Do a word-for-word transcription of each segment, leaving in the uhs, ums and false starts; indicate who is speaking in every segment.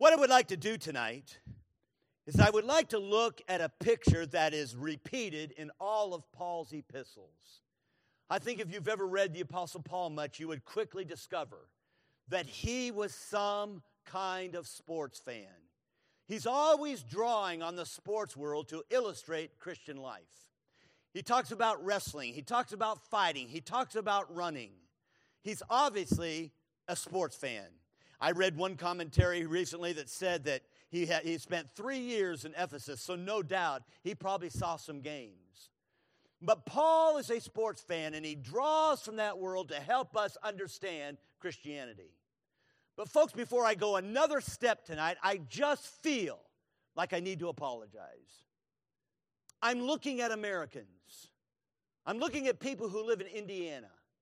Speaker 1: What I would like to do tonight is I would like to look at a picture that is repeated in all of Paul's epistles. I think if you've ever read the Apostle Paul much, you would quickly discover that he was some kind of sports fan. He's always drawing on the sports world to illustrate Christian life. He talks about wrestling. He talks about fighting. He talks about running. He's obviously a sports fan. I read one commentary recently that said that he had he spent three years in Ephesus, so no doubt he probably saw some games. But Paul is a sports fan, and he draws from that world to help us understand Christianity. But folks, before I go another step tonight, I just feel like I need to apologize. I'm looking at Americans. I'm looking at people who live in Indiana.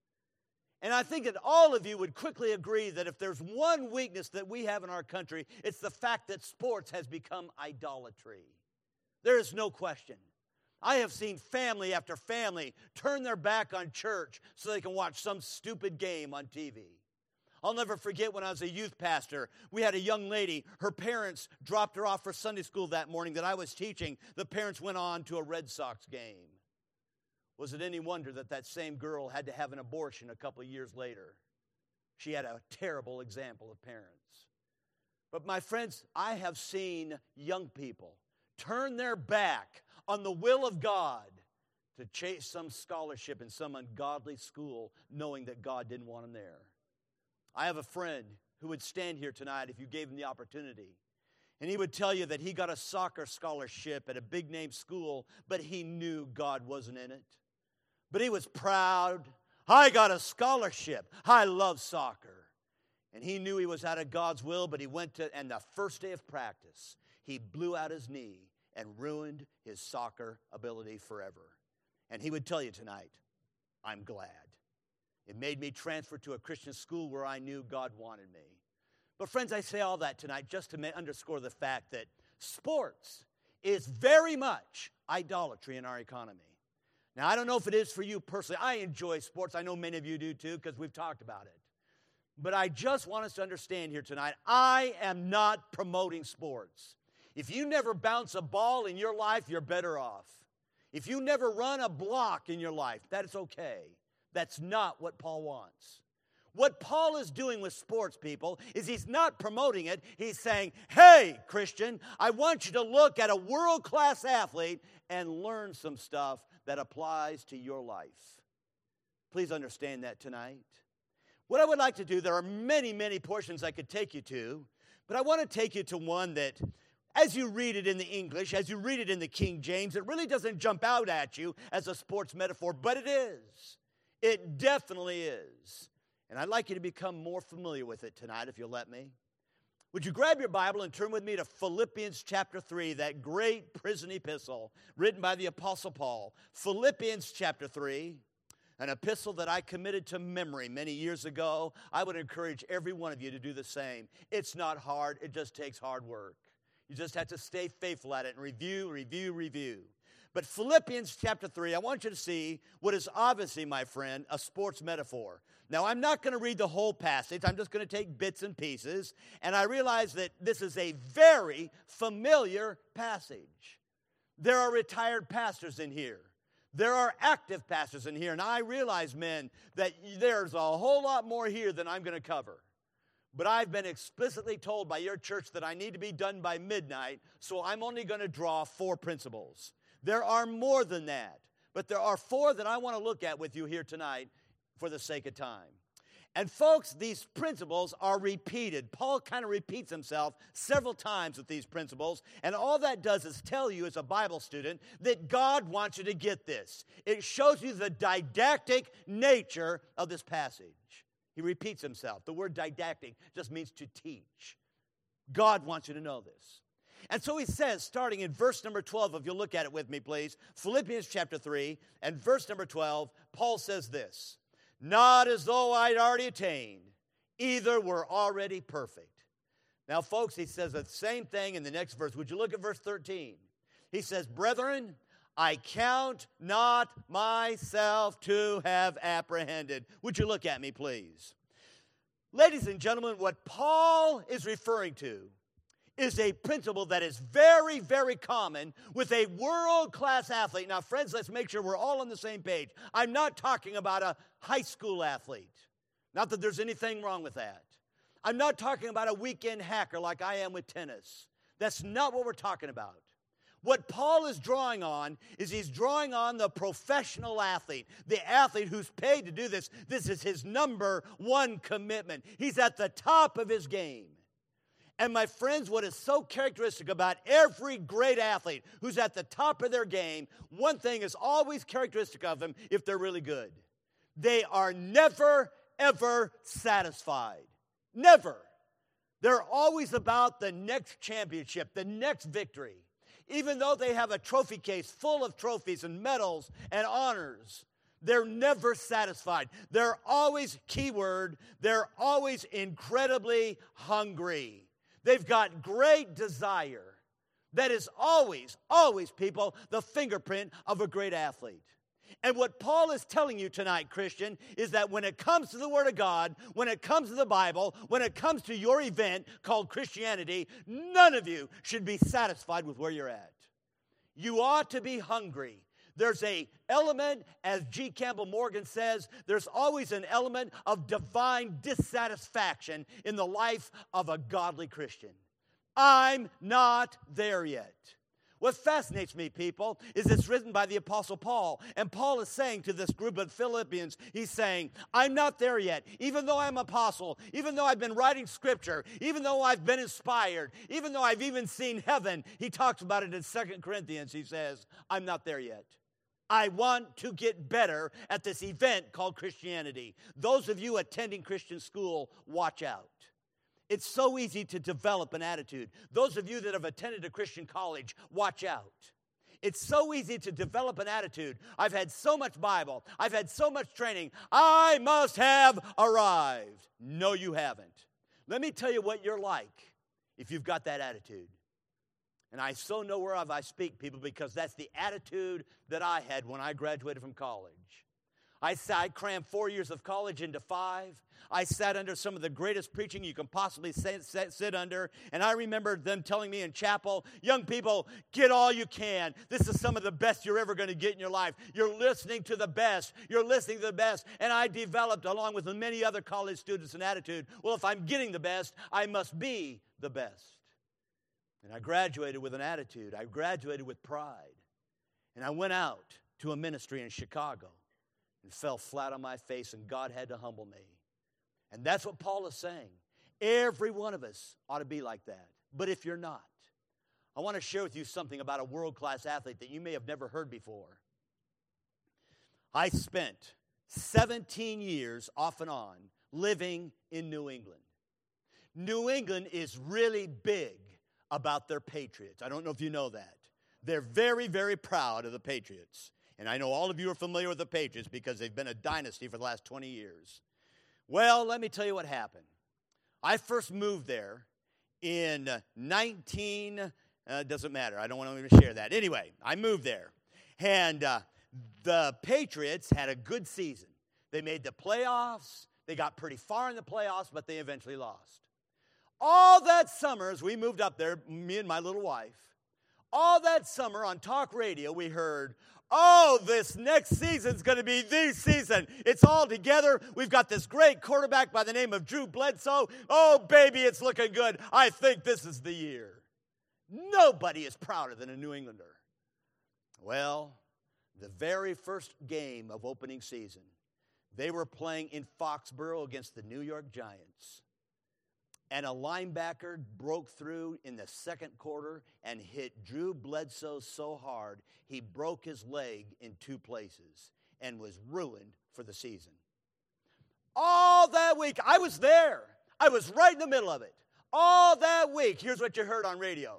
Speaker 1: And I think that all of you would quickly agree that if there's one weakness that we have in our country, it's the fact that sports has become idolatry. There is no question. I have seen family after family turn their back on church so they can watch some stupid game on T V. I'll never forget when I was a youth pastor, we had a young lady, her parents dropped her off for Sunday school that morning that I was teaching. The parents went on to a Red Sox game. Was it any wonder that that same girl had to have an abortion a couple of years later? She had a terrible example of parents. But my friends, I have seen young people turn their back on the will of God to chase some scholarship in some ungodly school, knowing that God didn't want them there. I have a friend who would stand here tonight if you gave him the opportunity. And he would tell you that he got a soccer scholarship at a big-name school, but he knew God wasn't in it. But he was proud. I got a scholarship. I love soccer. And he knew he was out of God's will, but he went to, and the first day of practice, he blew out his knee and ruined his soccer ability forever. And he would tell you tonight, I'm glad. It made me transfer to a Christian school where I knew God wanted me. But friends, I say all that tonight just to underscore the fact that sports is very much idolatry in our economy. Now, I don't know if it is for you personally. I enjoy sports. I know many of you do too because we've talked about it. But I just want us to understand here tonight, I am not promoting sports. If you never bounce a ball in your life, you're better off. If you never run a block in your life, that is okay. That's not what Paul wants. What Paul is doing with sports, people, is he's not promoting it. He's saying, hey, Christian, I want you to look at a world-class athlete and learn some stuff that applies to your life. Please understand that tonight. What I would like to do, there are many, many portions I could take you to, but I want to take you to one that, as you read it in the English, as you read it in the King James, it really doesn't jump out at you as a sports metaphor, but it is. It definitely is. And I'd like you to become more familiar with it tonight, if you'll let me. Would you grab your Bible and turn with me to Philippians chapter three, that great prison epistle written by the Apostle Paul. Philippians chapter three, an epistle that I committed to memory many years ago. I would encourage every one of you to do the same. It's not hard. It just takes hard work. You just have to stay faithful at it and review, review, review. But Philippians chapter three, I want you to see what is obviously, my friend, a sports metaphor. Now, I'm not going to read the whole passage. I'm just going to take bits and pieces. And I realize that this is a very familiar passage. There are retired pastors in here. There are active pastors in here. And I realize, men, that there's a whole lot more here than I'm going to cover. But I've been explicitly told by your church that I need to be done by midnight, so I'm only going to draw four principles. There are more than that, but there are four that I want to look at with you here tonight for the sake of time. And folks, these principles are repeated. Paul kind of repeats himself several times with these principles, and all that does is tell you as a Bible student that God wants you to get this. It shows you the didactic nature of this passage. He repeats himself. The word didactic just means to teach. God wants you to know this. And so he says, starting in verse number twelve, if you'll look at it with me, please, Philippians chapter three, and verse number twelve, Paul says this, not as though I'd already attained, either were already perfect. Now, folks, he says the same thing in the next verse. Would you look at verse thirteen? He says, brethren, I count not myself to have apprehended. Would you look at me, please? Ladies and gentlemen, what Paul is referring to is a principle that is very, very common with a world-class athlete. Now, friends, let's make sure we're all on the same page. I'm not talking about a high school athlete. Not that there's anything wrong with that. I'm not talking about a weekend hacker like I am with tennis. That's not what we're talking about. What Paul is drawing on is he's drawing on the professional athlete, the athlete who's paid to do this. This is his number one commitment. He's at the top of his game. And my friends, what is so characteristic about every great athlete who's at the top of their game, one thing is always characteristic of them if they're really good. They are never, ever satisfied. Never. They're always about the next championship, the next victory. Even though they have a trophy case full of trophies and medals and honors, they're never satisfied. They're always, keyword, they're always incredibly hungry. They've got great desire. That is always, always, people, the fingerprint of a great athlete. And what Paul is telling you tonight, Christian, is that when it comes to the Word of God, when it comes to the Bible, when it comes to your event called Christianity, none of you should be satisfied with where you're at. You ought to be hungry. There's an element, as G. Campbell Morgan says, there's always an element of divine dissatisfaction in the life of a godly Christian. I'm not there yet. What fascinates me, people, is it's written by the Apostle Paul. And Paul is saying to this group of Philippians, he's saying, I'm not there yet. Even though I'm an apostle, even though I've been writing scripture, even though I've been inspired, even though I've even seen heaven, he talks about it in Second Corinthians. He says, I'm not there yet. I want to get better at this event called Christianity. Those of you attending Christian school, watch out. It's so easy to develop an attitude. Those of you that have attended a Christian college, watch out. It's so easy to develop an attitude. I've had so much Bible. I've had so much training. I must have arrived. No, you haven't. Let me tell you what you're like if you've got that attitude. And I so know whereof I speak, people, because that's the attitude that I had when I graduated from college. I, I crammed four years of college into five. I sat under some of the greatest preaching you can possibly sit, sit, sit under. And I remember them telling me in chapel, young people, get all you can. This is some of the best you're ever going to get in your life. You're listening to the best. You're listening to the best. And I developed, along with many other college students, an attitude, well, if I'm getting the best, I must be the best. And I graduated with an attitude. I graduated with pride. And I went out to a ministry in Chicago and fell flat on my face, and God had to humble me. And that's what Paul is saying. Every one of us ought to be like that. But if you're not, I want to share with you something about a world-class athlete that you may have never heard before. I spent seventeen years off and on living in New England. New England is really big about their Patriots. I don't know if you know that. They're very, very proud of the Patriots. And I know all of you are familiar with the Patriots because they've been a dynasty for the last twenty years. Well, let me tell you what happened. I first moved there in nineteen, uh, doesn't matter. I don't want to even share that. Anyway, I moved there. And uh, the Patriots had a good season. They made the playoffs. They got pretty far in the playoffs, but they eventually lost. All that summer, as we moved up there, me and my little wife, all that summer on talk radio, we heard, oh, this next season's going to be the season. It's all together. We've got this great quarterback by the name of Drew Bledsoe. Oh, baby, it's looking good. I think this is the year. Nobody is prouder than a New Englander. Well, the very first game of opening season, they were playing in Foxborough against the New York Giants. And a linebacker broke through in the second quarter and hit Drew Bledsoe so hard, he broke his leg in two places and was ruined for the season. All that week, I was there. I was right in the middle of it. All that week, here's what you heard on radio.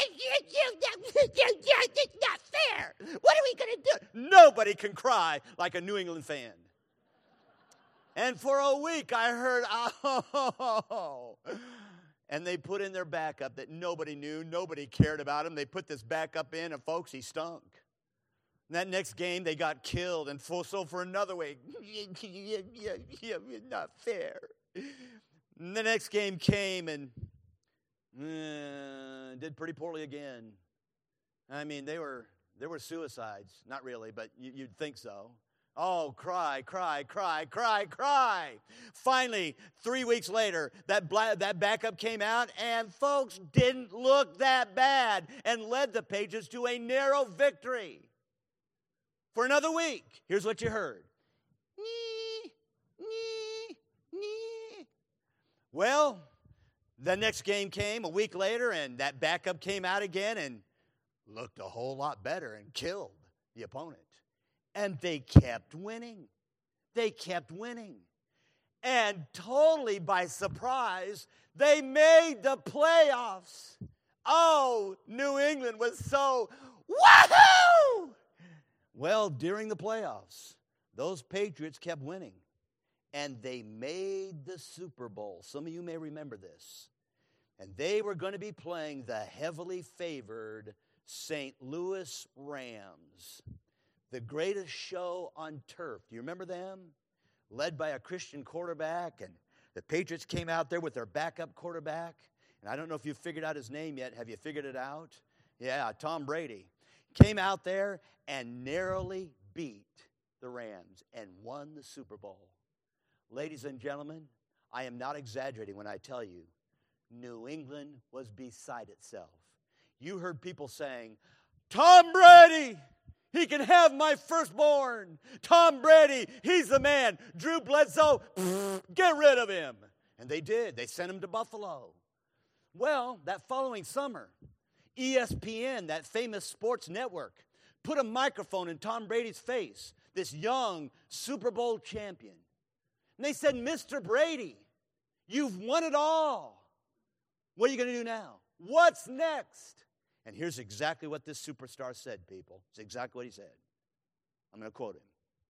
Speaker 1: It's not fair. What are we going to do? Nobody can cry like a New England fan. And for a week, I heard, oh, and they put in their backup that nobody knew, nobody cared about him. They put this backup in, and folks, he stunk. And that next game, they got killed, and for, so for another week, it's not fair. And the next game came, and uh, did pretty poorly again. I mean, they were, there were suicides. Not really, but you, you'd think so. Oh, cry, cry, cry, cry, cry. Finally, three weeks later, that, bla- that backup came out, and folks didn't look that bad and led the Patriots to a narrow victory. For another week, here's what you heard. Nee, nee, nee. Well, the next game came a week later, and that backup came out again and looked a whole lot better and killed the opponent. And they kept winning. They kept winning. And totally by surprise, they made the playoffs. Oh, New England was so, woohoo! Well, during the playoffs, those Patriots kept winning. And they made the Super Bowl. Some of you may remember this. And they were going to be playing the heavily favored Saint Louis Rams. The greatest show on turf. Do you remember them? Led by a Christian quarterback, and the Patriots came out there with their backup quarterback. And I don't know if you've figured out his name yet. Have you figured it out? Yeah, Tom Brady. Came out there and narrowly beat the Rams and won the Super Bowl. Ladies and gentlemen, I am not exaggerating when I tell you, New England was beside itself. You heard people saying, Tom Brady! He can have my firstborn. Tom Brady, he's the man. Drew Bledsoe, pfft, get rid of him. And they did. They sent him to Buffalo. Well, that following summer, E S P N, that famous sports network, put a microphone in Tom Brady's face, this young Super Bowl champion. And they said, Mister Brady, you've won it all. What are you going to do now? What's next? And here's exactly what this superstar said, people. It's exactly what he said. I'm going to quote him.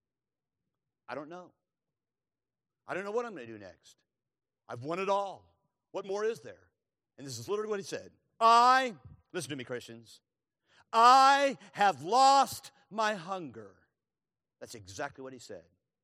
Speaker 1: I don't know. I don't know what I'm going to do next. I've won it all. What more is there? And this is literally what he said. I, listen to me, Christians, I have lost my hunger. That's exactly what he said.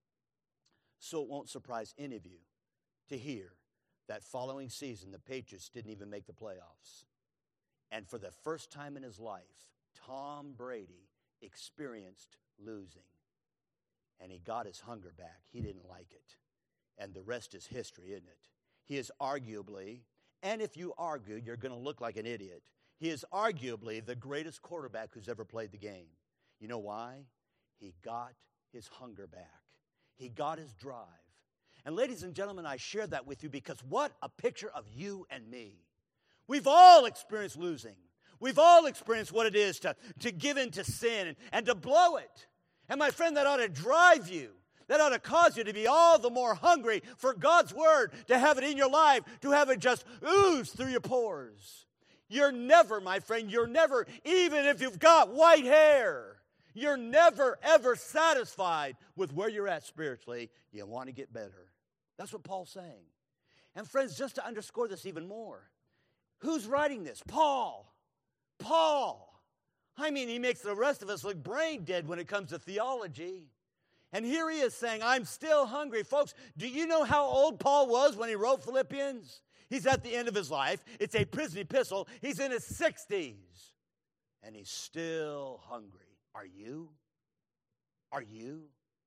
Speaker 1: So it won't surprise any of you to hear that following season, the Patriots didn't even make the playoffs. And for the first time in his life, Tom Brady experienced losing. And he got his hunger back. He didn't like it. And the rest is history, isn't it? He is arguably, and if you argue, you're going to look like an idiot. He is arguably the greatest quarterback who's ever played the game. You know why? He got his hunger back. He got his drive. And ladies and gentlemen, I share that with you because what a picture of you and me. We've all experienced losing. We've all experienced what it is to, to give in to sin and, and to blow it. And my friend, that ought to drive you. That ought to cause you to be all the more hungry for God's word, to have it in your life, to have it just ooze through your pores. You're never, my friend, you're never, even if you've got white hair, you're never, ever satisfied with where you're at spiritually. You want to get better. That's what Paul's saying. And friends, just to underscore this even more, who's writing this? Paul. Paul. I mean, he makes the rest of us look brain dead when it comes to theology. And here he is saying, I'm still hungry. Folks, do you know how old Paul was when he wrote Philippians? He's at the end of his life. It's a prison epistle. He's in his sixties. And he's still hungry. Are you? Are you?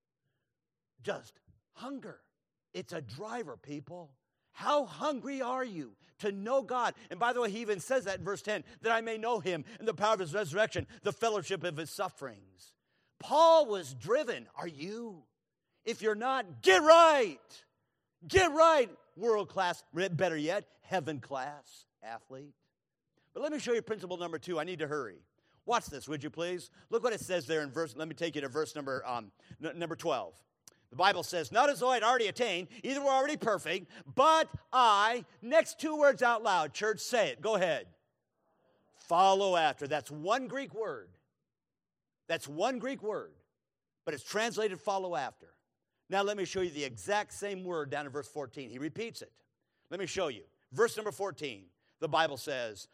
Speaker 1: Just hunger. It's a driver, people. How hungry are you to know God? And by the way, he even says that in verse ten, that I may know him and the power of his resurrection, the fellowship of his sufferings. Paul was driven. Are you? If you're not, get right. Get right. World class, better yet, heaven class athlete. But let me show you principle number two. I need to hurry. Watch this, would you please? Look what it says there in verse, let me take you to verse number, um, n- number twelve. The Bible says, not as though I'd already attained, either were already perfect, but I, next two words out loud, church, say it. Go ahead. Follow after. That's one Greek word. That's one Greek word, but it's translated follow after. Now let me show you the exact same word down in verse fourteen. He repeats it. Let me show you. Verse number fourteen, the Bible says,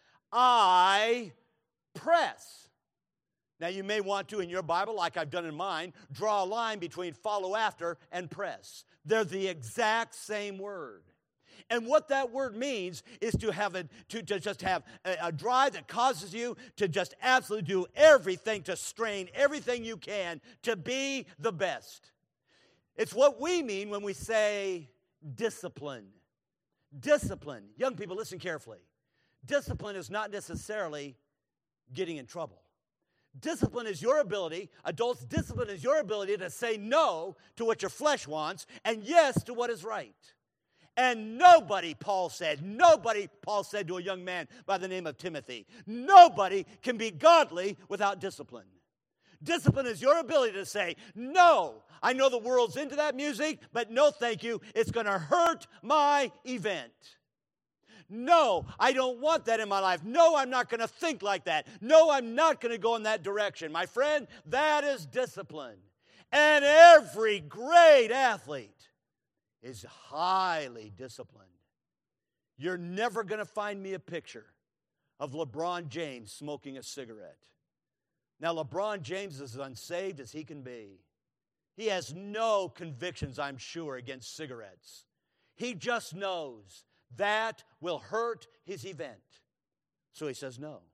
Speaker 1: I press. Now you may want to, in your Bible, like I've done in mine, draw a line between follow after and press. They're the exact same word. And what that word means is to have a, to, to just have a, a drive that causes you to just absolutely do everything, to strain everything you can to be the best. It's what we mean when we say discipline. Discipline. Young people, listen carefully. Discipline is not necessarily getting in trouble. Discipline is your ability, adults, discipline is your ability to say no to what your flesh wants and yes to what is right. And nobody, Paul said, nobody, Paul said to a young man by the name of Timothy, nobody can be godly without discipline. Discipline is your ability to say, no, I know the world's into that music, but no thank you, it's going to hurt my event. No, I don't want that in my life. No, I'm not going to think like that. No, I'm not going to go in that direction. My friend, that is discipline. And every great athlete is highly disciplined. You're never going to find me a picture of LeBron James smoking a cigarette. Now, LeBron James is as unsaved as he can be. He has no convictions, I'm sure, against cigarettes. He just knows that will hurt his event. So he says no.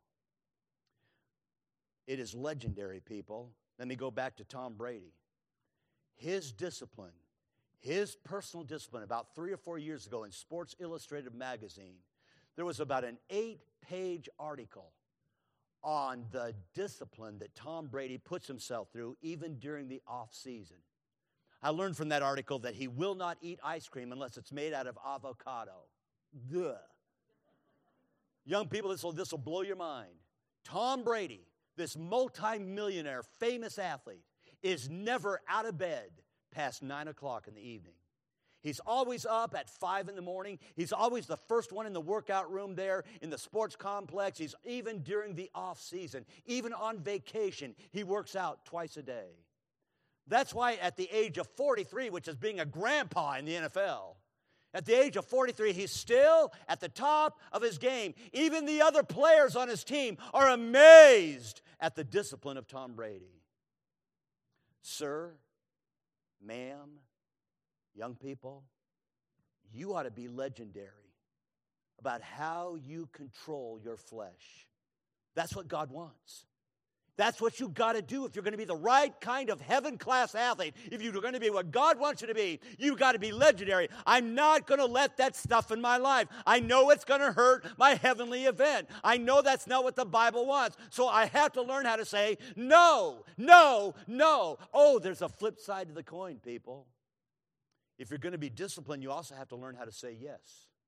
Speaker 1: It is legendary, people. Let me go back to Tom Brady. His discipline, his personal discipline, about three or four years ago in Sports Illustrated magazine, there was about an eight-page article on the discipline that Tom Brady puts himself through even during the off-season. I learned from that article that he will not eat ice cream unless it's made out of avocado. Ugh. Young people, this will, this will blow your mind. Tom Brady, this multi-millionaire, famous athlete, is never out of bed past nine o'clock in the evening. He's always up at five in the morning. He's always the first one in the workout room there in the sports complex. He's even during the off season, even on vacation, he works out twice a day. That's why at the age of forty-three, which is being a grandpa in the N F L, at the age of forty-three, he's still at the top of his game. Even the other players on his team are amazed at the discipline of Tom Brady. Sir, ma'am, young people, you ought to be legendary about how you control your flesh. That's what God wants. That's what you've got to do if you're going to be the right kind of heaven-class athlete. If you're going to be what God wants you to be, you've got to be legendary. I'm not going to let that stuff in my life. I know it's going to hurt my heavenly event. I know that's not what the Bible wants. So I have to learn how to say no, no, no. Oh, there's a flip side to the coin, people. If you're going to be disciplined, you also have to learn how to say yes.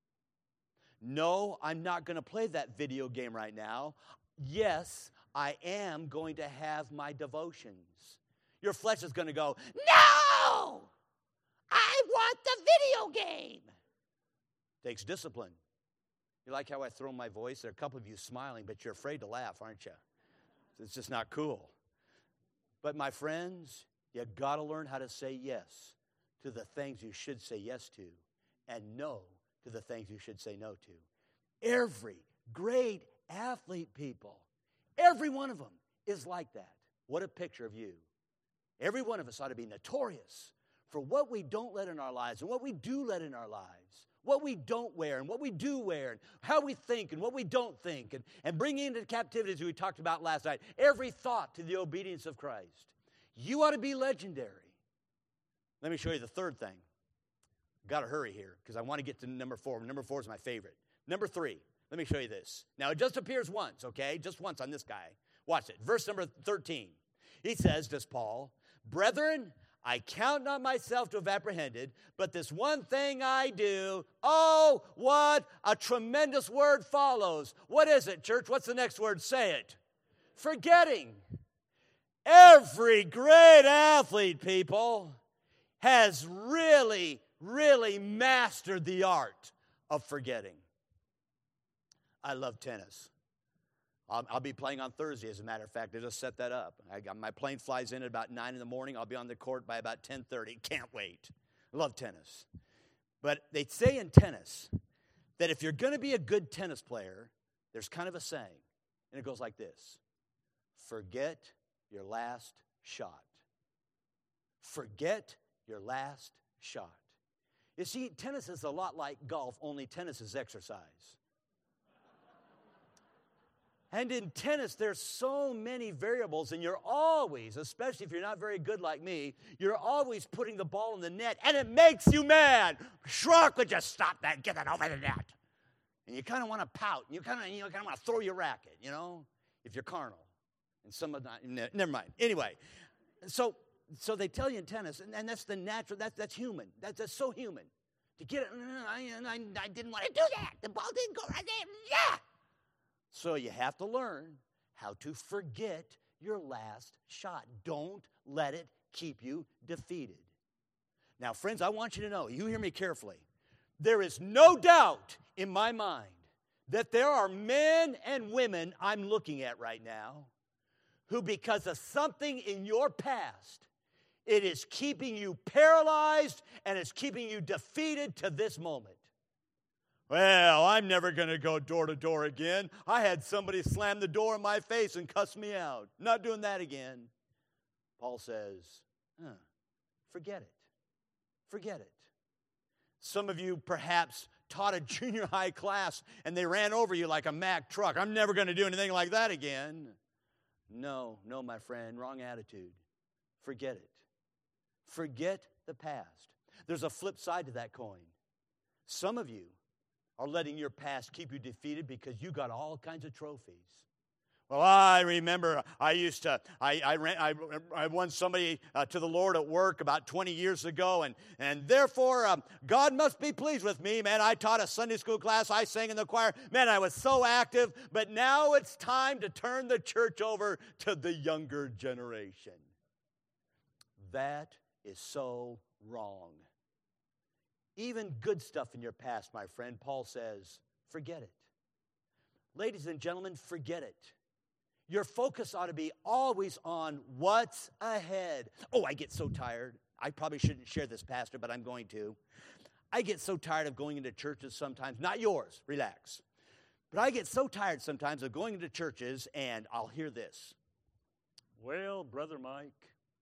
Speaker 1: No, I'm not going to play that video game right now. Yes, I am going to have my devotions. Your flesh is going to go, no! I want the video game. Takes discipline. You like how I throw my voice? There are a couple of you smiling, but you're afraid to laugh, aren't you? It's just not cool. But my friends, you got to learn how to say yes to the things you should say yes to and no to the things you should say no to. Every great athlete, people, every one of them is like that. What a picture of you. Every one of us ought to be notorious for what we don't let in our lives and what we do let in our lives, what we don't wear and what we do wear, and how we think and what we don't think, and, and bringing into captivity, as we talked about last night, every thought to the obedience of Christ. You ought to be legendary. Let me show you the third thing. Got to hurry here because I want to get to number four. Number four is my favorite. Number three. Let me show you this. Now, it just appears once, okay? Just once on this guy. Watch it. Verse number thirteen. He says, does Paul, brethren, I count not myself to have apprehended, but this one thing I do, oh, what a tremendous word follows. What is it, church? What's the next word? Say it. Forgetting. Every great athlete, people, has really, really mastered the art of forgetting. I love tennis. I'll, I'll be playing on Thursday, as a matter of fact. I just set that up. I got, my plane flies in at about nine in the morning. I'll be on the court by about ten thirty. Can't wait. Love tennis. But they say in tennis that if you're going to be a good tennis player, there's kind of a saying, and it goes like this. Forget your last shot. Forget your last shot. You see, tennis is a lot like golf, only tennis is exercise. And in tennis, there's so many variables, and you're always, especially if you're not very good like me, you're always putting the ball in the net, and it makes you mad. Schrock would just stop that, get it over the net. And you kind of want to pout. You kind of you know, kind of want to throw your racket, you know, if you're carnal. And some of that, ne- never mind. Anyway, so so they tell you in tennis, and, and that's the natural, that's, that's human. That's, that's so human. To get it, I, I, I didn't want to do that. The ball didn't go right there. Yeah. So you have to learn how to forget your last shot. Don't let it keep you defeated. Now, friends, I want you to know, you hear me carefully. There is no doubt in my mind that there are men and women I'm looking at right now who, because of something in your past, it is keeping you paralyzed and it's keeping you defeated to this moment. Well, I'm never going to go door to door again. I had somebody slam the door in my face and cuss me out. Not doing that again. Paul says, huh, forget it. Forget it. Some of you perhaps taught a junior high class and they ran over you like a Mack truck. I'm never going to do anything like that again. No, no, my friend, wrong attitude. Forget it. Forget the past. There's a flip side to that coin. Some of you are letting your past keep you defeated because you got all kinds of trophies. Well, I remember I used to, I I, ran, I, I won somebody uh, to the Lord at work about twenty years ago, and, and therefore um, God must be pleased with me. Man, I taught a Sunday school class, I sang in the choir. Man, I was so active, but now it's time to turn the church over to the younger generation. That is so wrong. Even good stuff in your past, my friend, Paul says, forget it. Ladies and gentlemen, forget it. Your focus ought to be always on what's ahead. Oh, I get so tired. I probably shouldn't share this, Pastor, but I'm going to. I get so tired of going into churches sometimes. Not yours, relax. But I get so tired sometimes of going into churches, and I'll hear this. Well, Brother Mike,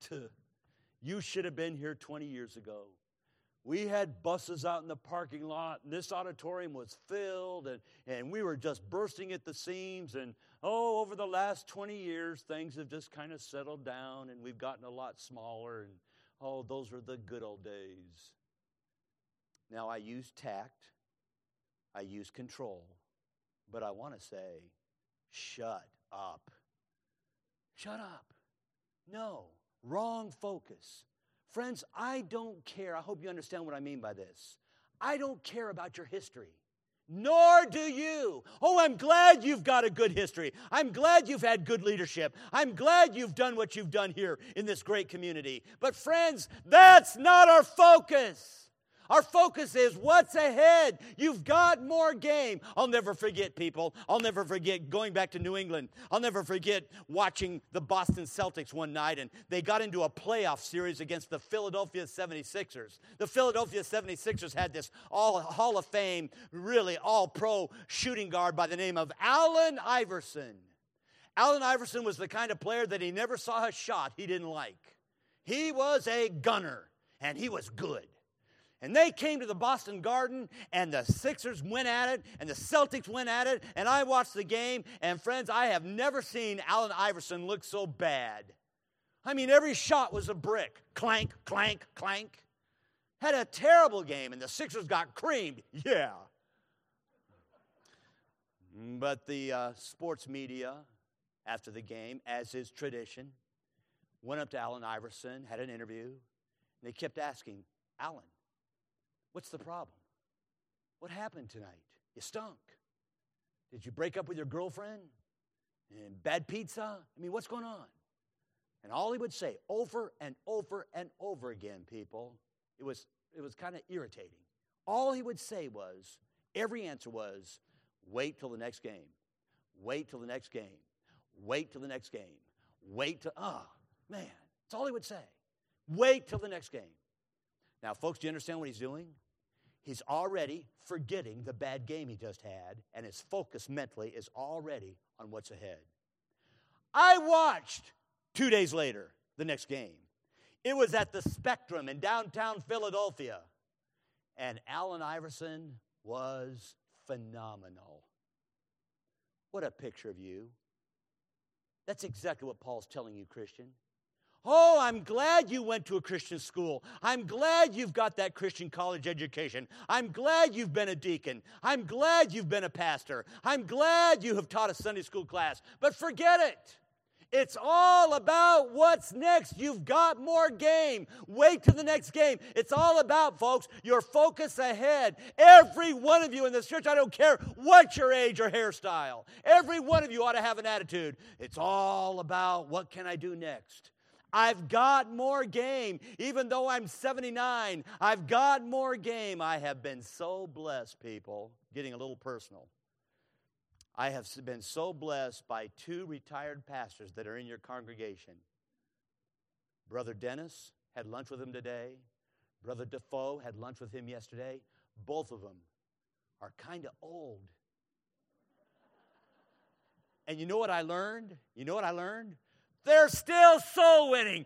Speaker 1: you should have been here twenty years ago. We had buses out in the parking lot, and this auditorium was filled, and, and we were just bursting at the seams. And, oh, over the last twenty years, things have just kind of settled down, and we've gotten a lot smaller. And, oh, those were the good old days. Now, I use tact. I use control. But I want to say, shut up. Shut up. No, wrong focus. Friends, I don't care. I hope you understand what I mean by this. I don't care about your history. Nor do you. Oh, I'm glad you've got a good history. I'm glad you've had good leadership. I'm glad you've done what you've done here in this great community. But friends, that's not our focus. Our focus is what's ahead. You've got more game. I'll never forget, people. I'll never forget going back to New England. I'll never forget watching the Boston Celtics one night, and they got into a playoff series against the Philadelphia seventy-sixers. The Philadelphia seventy-sixers had this all Hall of Fame, really all-pro shooting guard by the name of Allen Iverson. Allen Iverson was the kind of player that he never saw a shot he didn't like. He was a gunner, and he was good. And they came to the Boston Garden, and the Sixers went at it, and the Celtics went at it, and I watched the game, and friends, I have never seen Allen Iverson look so bad. I mean, every shot was a brick. Clank, clank, clank. Had a terrible game, and the Sixers got creamed. Yeah. But the uh, sports media, after the game, as is tradition, went up to Allen Iverson, had an interview, and they kept asking, Allen, what's the problem? What happened tonight? You stunk. Did you break up with your girlfriend? And bad pizza? I mean, what's going on? And all he would say over and over and over again, people, it was, it was kind of irritating. All he would say was, every answer was, wait till the next game. Wait till the next game. Wait till the next game. Wait till, oh, man, that's all he would say. Wait till the next game. Now, folks, do you understand what he's doing? He's already forgetting the bad game he just had, and his focus mentally is already on what's ahead. I watched two days later the next game. It was at the Spectrum in downtown Philadelphia. And Allen Iverson was phenomenal. What a picture of you. That's exactly what Paul's telling you, Christian. Oh, I'm glad you went to a Christian school. I'm glad you've got that Christian college education. I'm glad you've been a deacon. I'm glad you've been a pastor. I'm glad you have taught a Sunday school class. But forget it. It's all about what's next. You've got more game. Wait till the next game. It's all about, folks, your focus ahead. Every one of you in this church, I don't care what your age or hairstyle, every one of you ought to have an attitude. It's all about what can I do next. I've got more game. Even though I'm seventy-nine, I've got more game. I have been so blessed, people, getting a little personal. I have been so blessed by two retired pastors that are in your congregation. Brother Dennis had lunch with him today. Brother Defoe had lunch with him yesterday. Both of them are kind of old. And you know what I learned? You know what I learned? They're still soul winning.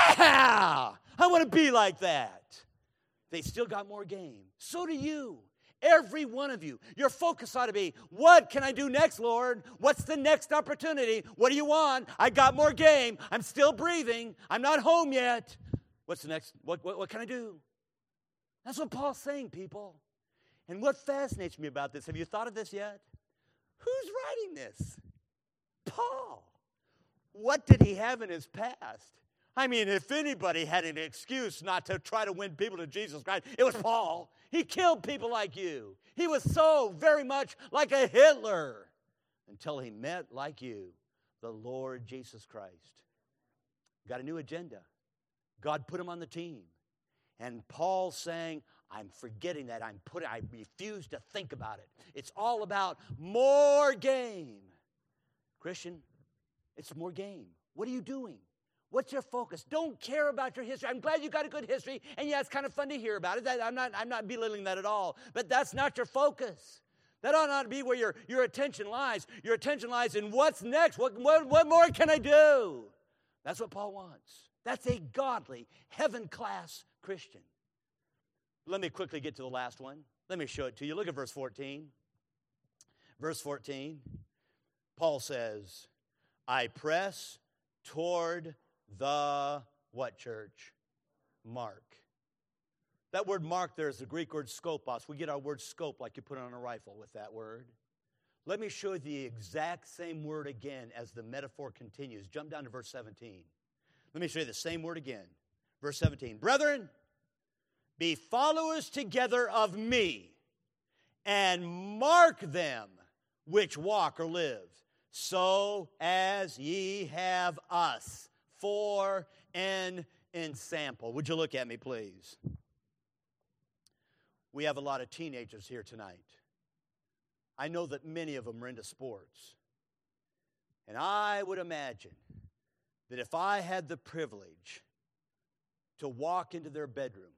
Speaker 1: Yeah! I want to be like that. They still got more game. So do you. Every one of you. Your focus ought to be, what can I do next, Lord? What's the next opportunity? What do you want? I got more game. I'm still breathing. I'm not home yet. What's the next? What, what, what can I do? That's what Paul's saying, people. And what fascinates me about this, have you thought of this yet? Who's writing this? Paul. What did he have in his past? I mean, if anybody had an excuse not to try to win people to Jesus Christ, it was Paul. He killed people like you. He was so very much like a Hitler until he met, like you, the Lord Jesus Christ. Got a new agenda. God put him on the team. And Paul's saying, I'm forgetting that. I'm putting, I refuse to think about it. It's all about more game. Christian, it's more game. What are you doing? What's your focus? Don't care about your history. I'm glad you got a good history, and yeah, it's kind of fun to hear about it. I'm not, I'm not belittling that at all, but that's not your focus. That ought not to be where your, your attention lies. Your attention lies in what's next. What, what, what more can I do? That's what Paul wants. That's a godly, heaven-class Christian. Let me quickly get to the last one. Let me show it to you. Look at verse fourteen. Verse fourteen, Paul says, I press toward the what, church? Mark. That word mark there is the Greek word skopos. We get our word scope like you put on a rifle with that word. Let me show you the exact same word again as the metaphor continues. Jump down to verse seventeen. Let me show you the same word again. Verse seventeen. Brethren, be followers together of me, and mark them which walk or live, so as ye have us for an ensample. Would you look at me, please? We have a lot of teenagers here tonight. I know that many of them are into sports. And I would imagine that if I had the privilege to walk into their bedroom,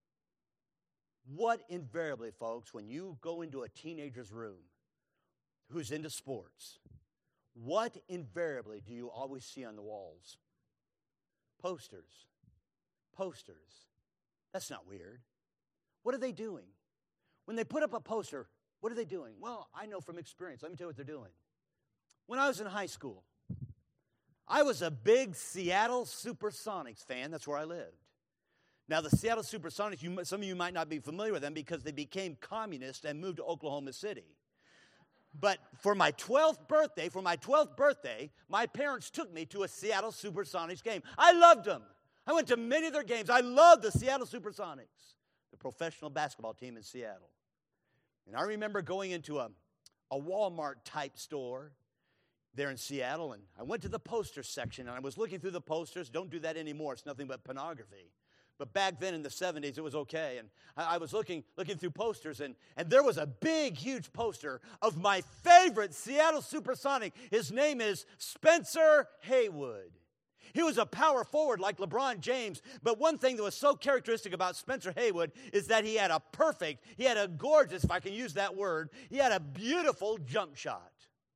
Speaker 1: what invariably, folks, when you go into a teenager's room who's into sports, what invariably do you always see on the walls? Posters. Posters. That's not weird. What are they doing? When they put up a poster, what are they doing? Well, I know from experience. Let me tell you what they're doing. When I was in high school, I was a big Seattle Supersonics fan. That's where I lived. Now, the Seattle Supersonics, you, some of you might not be familiar with them because they became communist and moved to Oklahoma City. But for my twelfth birthday, for my twelfth birthday, my parents took me to a Seattle Supersonics game. I loved them. I went to many of their games. I loved the Seattle Supersonics, the professional basketball team in Seattle. And I remember going into a, a Walmart-type store there in Seattle, and I went to the poster section, and I was looking through the posters. Don't do that anymore. It's nothing but pornography. But back then in the seventies, it was okay. And I, I was looking looking through posters, and, and there was a big, huge poster of my favorite Seattle Supersonic. His name is Spencer Haywood. He was a power forward like LeBron James, but one thing that was so characteristic about Spencer Haywood is that he had a perfect, he had a gorgeous, if I can use that word, he had a beautiful jump shot.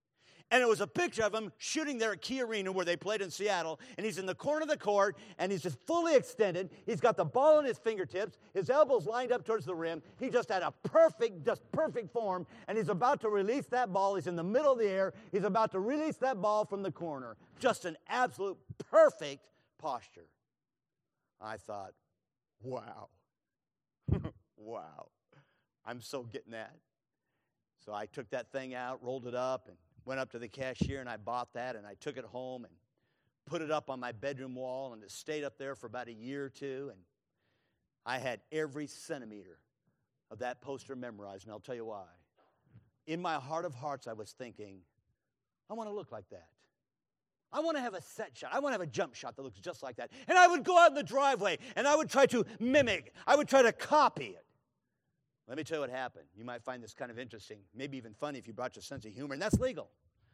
Speaker 1: And it was a picture of him shooting there at Key Arena where they played in Seattle. And he's in the corner of the court, and he's just fully extended. He's got the ball in his fingertips. His elbows lined up towards the rim. He just had a perfect, just perfect form. And he's about to release that ball. He's in the middle of the air. He's about to release that ball from the corner. Just an absolute perfect posture. I thought, wow. Wow. I'm so getting that. So I took that thing out, rolled it up, and went up to the cashier, and I bought that, and I took it home and put it up on my bedroom wall, and it stayed up there for about a year or two, and I had every centimeter of that poster memorized, and I'll tell you why. In my heart of hearts, I was thinking, I want to look like that. I want to have a set shot. I want to have a jump shot that looks just like that. And I would go out in the driveway, and I would try to mimic. I would try to copy it. Let me tell you what happened. You might find this kind of interesting, maybe even funny if you brought your sense of humor, and that's legal.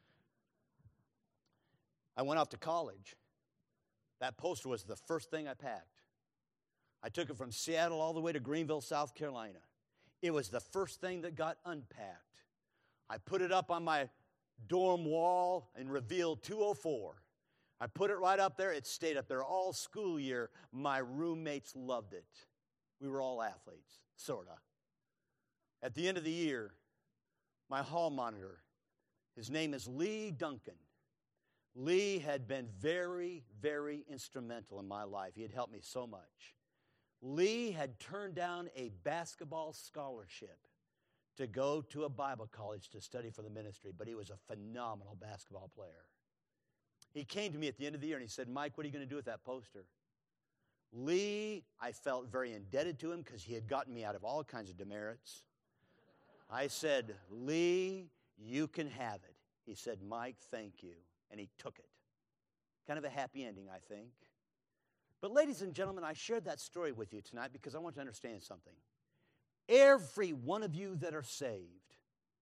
Speaker 1: I went off to college. That poster was the first thing I packed. I took it from Seattle all the way to Greenville, South Carolina. It was the first thing that got unpacked. I put it up on my dorm wall and revealed two oh four. I put it right up there. It stayed up there all school year. My roommates loved it. We were all athletes, sort of. At the end of the year, my hall monitor, his name is Lee Duncan. Lee had been very, very instrumental in my life. He had helped me so much. Lee had turned down a basketball scholarship to go to a Bible college to study for the ministry, but he was a phenomenal basketball player. He came to me at the end of the year and he said, Mike, what are you going to do with that poster? Lee, I felt very indebted to him because he had gotten me out of all kinds of demerits. I said, Lee, you can have it. He said, Mike, thank you. And he took it. Kind of a happy ending, I think. But ladies and gentlemen, I shared that story with you tonight because I want to understand something. Every one of you that are saved,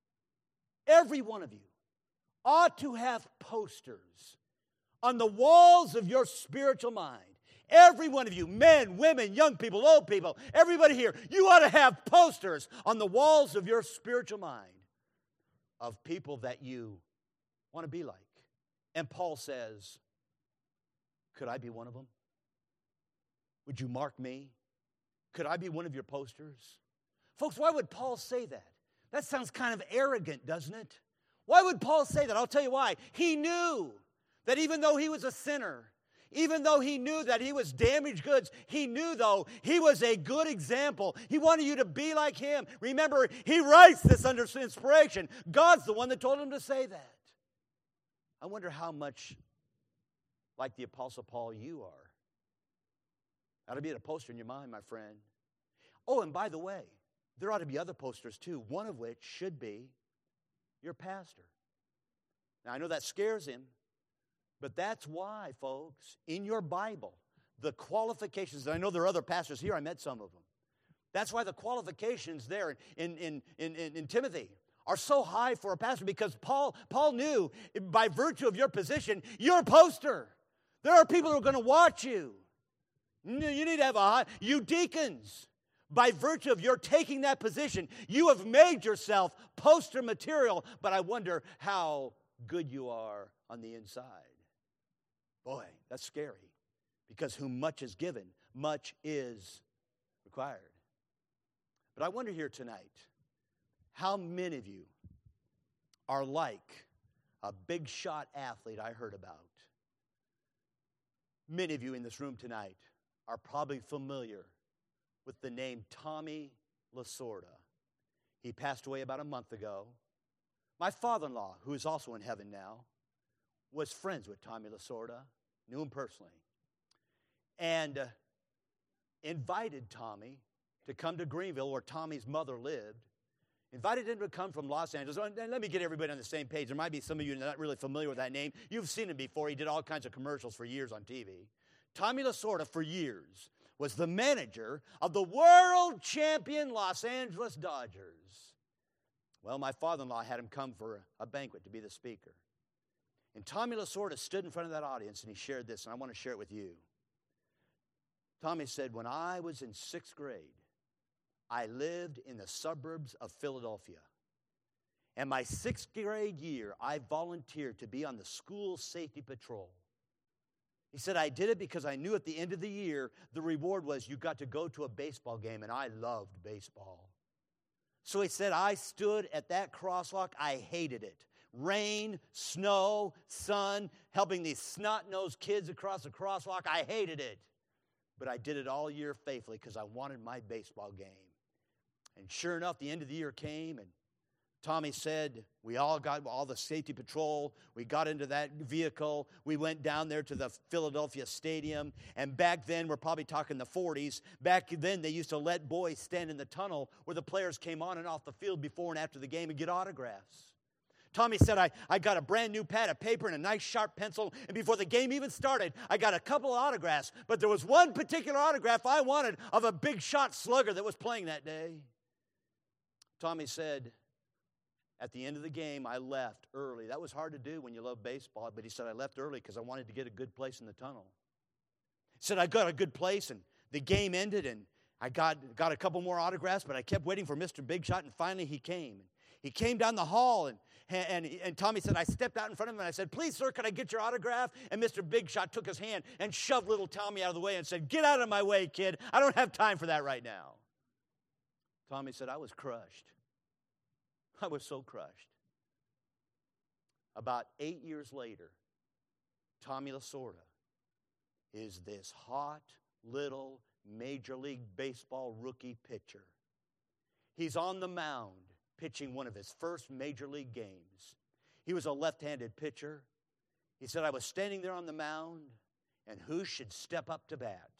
Speaker 1: every one of you ought to have posters on the walls of your spiritual mind. Every one of you, men, women, young people, old people, everybody here, you ought to have posters on the walls of your spiritual mind of people that you want to be like. And Paul says, could I be one of them? Would you mark me? Could I be one of your posters? Folks, why would Paul say that? That sounds kind of arrogant, doesn't it? Why would Paul say that? I'll tell you why. He knew that even though he was a sinner, even though he knew that he was damaged goods, he knew, though, he was a good example. He wanted you to be like him. Remember, he writes this under inspiration. God's the one that told him to say that. I wonder how much like the Apostle Paul you are. That ought to be a poster in your mind, my friend. Oh, and by the way, there ought to be other posters, too, one of which should be your pastor. Now, I know that scares him. But that's why, folks, in your Bible, the qualifications, and I know there are other pastors here, I met some of them. That's why the qualifications there in, in, in, in, in Timothy are so high for a pastor, because Paul, Paul knew by virtue of your position, you're a poster. There are people who are going to watch you. You need to have a high, you deacons, by virtue of your taking that position, you have made yourself poster material, but I wonder how good you are on the inside. Boy, that's scary, because whom much is given, much is required. But I wonder here tonight, how many of you are like a big shot athlete I heard about? Many of you in this room tonight are probably familiar with the name Tommy Lasorda. He passed away about a month ago. My father-in-law, who is also in heaven now, was friends with Tommy Lasorda, knew him personally, and uh, invited Tommy to come to Greenville, where Tommy's mother lived, invited him to come from Los Angeles. And let me get everybody on the same page. There might be some of you not really familiar with that name. You've seen him before. He did all kinds of commercials for years on T V. Tommy Lasorda, for years, was the manager of the world champion Los Angeles Dodgers. Well, my father-in-law had him come for a banquet to be the speaker. And Tommy Lasorda stood in front of that audience, and he shared this, and I want to share it with you. Tommy said, when I was in sixth grade, I lived in the suburbs of Philadelphia. And my sixth grade year, I volunteered to be on the school safety patrol. He said, I did it because I knew at the end of the year, the reward was you got to go to a baseball game, and I loved baseball. So he said, I stood at that crosswalk. I hated it. Rain, snow, sun, helping these snot-nosed kids across the crosswalk. I hated it. But I did it all year faithfully because I wanted my baseball game. And sure enough, the end of the year came, and Tommy said, we all got all the safety patrol. We got into that vehicle. We went down there to the Philadelphia Stadium. And back then, we're probably talking the forties. Back then, they used to let boys stand in the tunnel where the players came on and off the field before and after the game and get autographs. Tommy said, I, I got a brand new pad of paper and a nice sharp pencil. And before the game even started, I got a couple of autographs. But there was one particular autograph I wanted of a big shot slugger that was playing that day. Tommy said, at the end of the game, I left early. That was hard to do when you love baseball, but he said, I left early because I wanted to get a good place in the tunnel. He said, I got a good place, and the game ended, and I got, got a couple more autographs, but I kept waiting for Mister Big Shot, and finally he came. He came down the hall, and, and, and Tommy said, I stepped out in front of him, and I said, please, sir, can I get your autograph? And Mister Big Shot took his hand and shoved little Tommy out of the way and said, get out of my way, kid. I don't have time for that right now. Tommy said, I was crushed. I was so crushed. About eight years later, Tommy Lasorda is this hot little Major League Baseball rookie pitcher. He's on the mound pitching one of his first Major League games. He was a left-handed pitcher. He said, I was standing there on the mound, and who should step up to bat?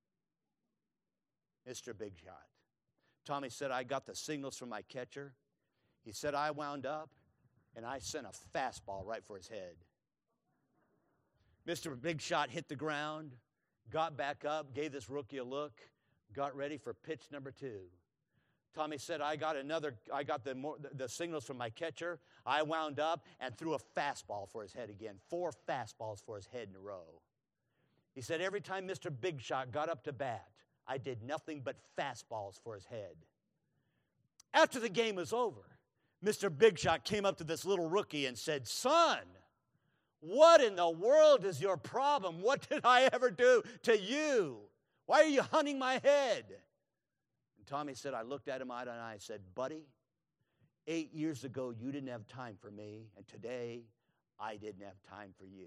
Speaker 1: Mister Big Shot. Tommy said, I got the signals from my catcher. He said, I wound up, and I sent a fastball right for his head. Mister Big Shot hit the ground, got back up, gave this rookie a look, got ready for pitch number two. Tommy said, I got another, I got the, more, the signals from my catcher. I wound up and threw a fastball for his head again. Four fastballs for his head in a row. He said, every time Mister Big Shot got up to bat, I did nothing but fastballs for his head. After the game was over, Mister Big Shot came up to this little rookie and said, son, what in the world is your problem? What did I ever do to you? Why are you hunting my head? And Tommy said, I looked at him eye to eye and said, buddy, eight years ago you didn't have time for me, and today I didn't have time for you.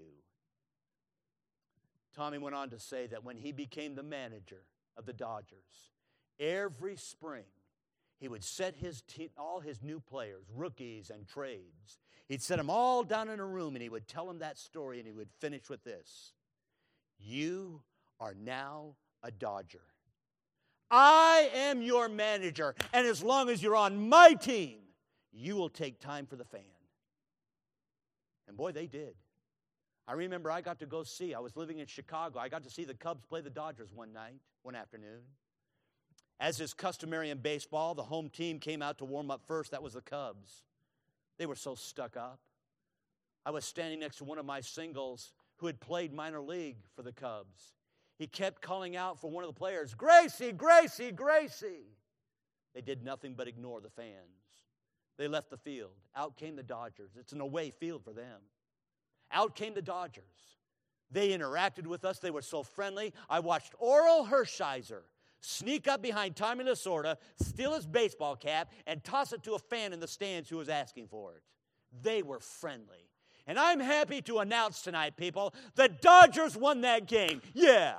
Speaker 1: Tommy went on to say that when he became the manager of the Dodgers, every spring, he would set his te- all his new players, rookies and trades. He'd set them all down in a room, and he would tell them that story, and he would finish with this. You are now a Dodger. I am your manager, and as long as you're on my team, you will take time for the fan. And boy, they did. I remember I got to go see, I was living in Chicago. I got to see the Cubs play the Dodgers one night, one afternoon. As is customary in baseball, the home team came out to warm up first. That was the Cubs. They were so stuck up. I was standing next to one of my singles who had played minor league for the Cubs. He kept calling out for one of the players, Gracie, Gracie, Gracie. They did nothing but ignore the fans. They left the field. Out came the Dodgers. It's an away field for them. Out came the Dodgers. They interacted with us. They were so friendly. I watched Oral Hershiser sneak up behind Tommy Lasorda, steal his baseball cap, and toss it to a fan in the stands who was asking for it. They were friendly. And I'm happy to announce tonight, people, the Dodgers won that game. Yeah.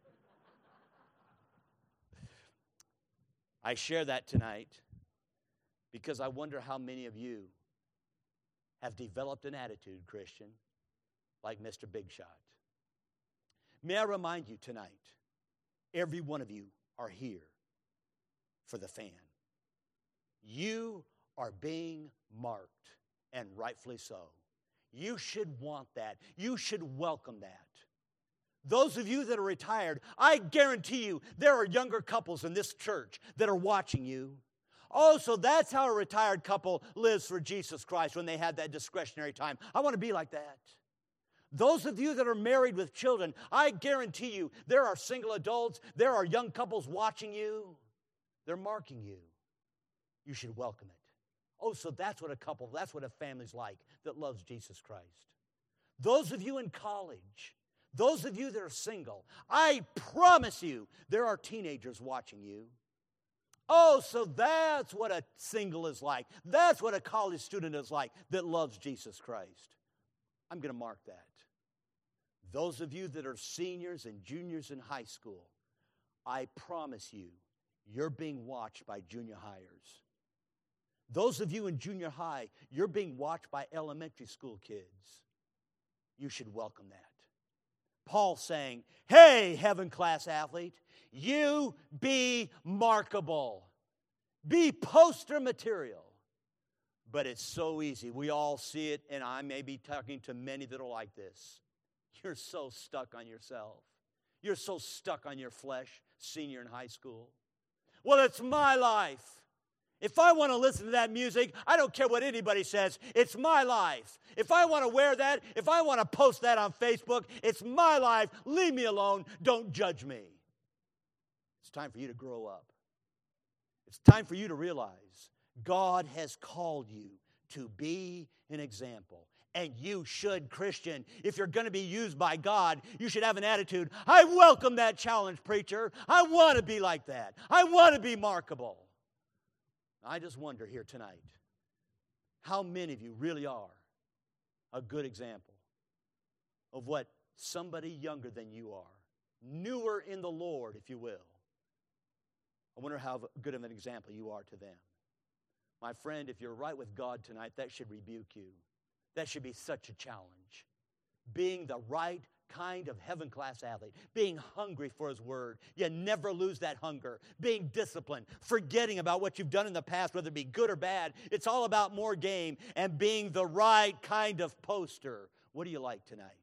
Speaker 1: I share that tonight because I wonder how many of you have developed an attitude, Christian, like Mister Big Shot. May I remind you tonight, every one of you are here for the fan. You are being marked, and rightfully so. You should want that. You should welcome that. Those of you that are retired, I guarantee you there are younger couples in this church that are watching you. Oh, so that's how a retired couple lives for Jesus Christ when they have that discretionary time. I want to be like that. Those of you that are married with children, I guarantee you there are single adults, there are young couples watching you. They're marking you. You should welcome it. Oh, so that's what a couple, that's what a family's like that loves Jesus Christ. Those of you in college, those of you that are single, I promise you there are teenagers watching you. Oh, so that's what a single is like. That's what a college student is like that loves Jesus Christ. I'm going to mark that. Those of you that are seniors and juniors in high school, I promise you, you're being watched by junior hires. Those of you in junior high, you're being watched by elementary school kids. You should welcome that. Paul saying, hey, heaven-class athlete, you be markable. Be poster material. But it's so easy. We all see it, and I may be talking to many that are like this. You're so stuck on yourself. You're so stuck on your flesh, senior in high school. Well, it's my life. If I want to listen to that music, I don't care what anybody says. It's my life. If I want to wear that, if I want to post that on Facebook, it's my life. Leave me alone. Don't judge me. It's time for you to grow up. It's time for you to realize God has called you to be an example. And you should, Christian, if you're going to be used by God, you should have an attitude, I welcome that challenge, preacher. I want to be like that. I want to be markable. I just wonder here tonight, how many of you really are a good example of what somebody younger than you are, newer in the Lord, if you will. I wonder how good of an example you are to them. My friend, if you're right with God tonight, that should rebuke you. That should be such a challenge. Being the right kind of heaven-class athlete, being hungry for His Word. You never lose that hunger. Being disciplined, forgetting about what you've done in the past, whether it be good or bad. It's all about more game and being the right kind of poster. What do you like tonight?